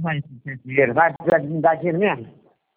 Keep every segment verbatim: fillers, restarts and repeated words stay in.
vai ter dinheiro? Vai me dar dinheiro mesmo?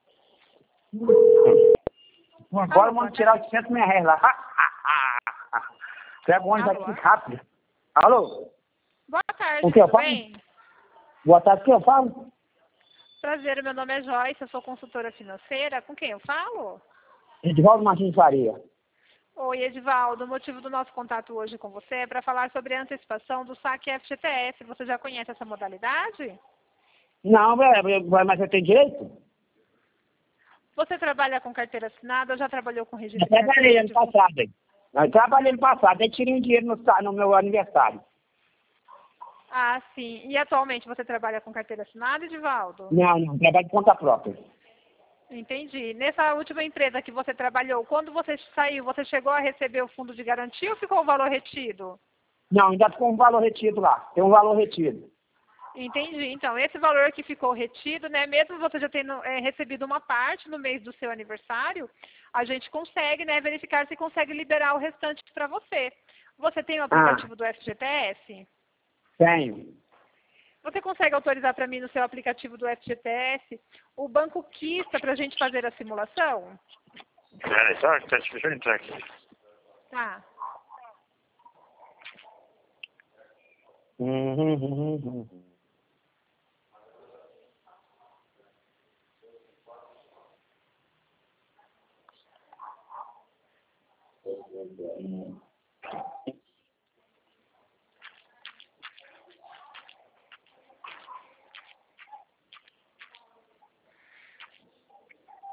Hum. Agora vamos tirar oitocentos mil reais lá. Pega o ônibus aqui rápido. Alô? Boa tarde, O que eu tudo falo? bem? Boa tarde, o que eu falo? Prazer, meu nome é Joyce, eu sou consultora financeira. Com quem eu falo? Edivaldo Martins Faria. Oi, Edivaldo. O motivo do nosso contato hoje com você é para falar sobre a antecipação do saque F G T S. Você já conhece essa modalidade? Não, velho, mas você tem direito? Você trabalha com carteira assinada ou já trabalhou com registro Eu de carteira? trabalhei ano de- passado, hein? Eu trabalhei ano passado, aí tirei um dinheiro no, sa- no meu aniversário. Ah, sim. E atualmente você trabalha com carteira assinada, Edivaldo? Não, não, trabalho de conta própria. Entendi. Nessa última empresa que você trabalhou, quando você saiu, você chegou a receber o fundo de garantia ou ficou o valor retido? Não, ainda ficou um valor retido lá. Tem um valor retido. Entendi. Então, esse valor que ficou retido, né, mesmo você já tendo é, recebido uma parte no mês do seu aniversário, a gente consegue, né, verificar se consegue liberar o restante para você. Você tem o aplicativo Ah, do F G T S? tenho. Você consegue autorizar para mim no seu aplicativo do F G T S o banco Quista para a gente fazer a simulação? Peraí, só, deixa eu entrar aqui. Tá. Uhum, uhum, uhum.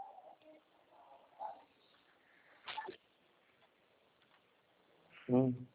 Hum.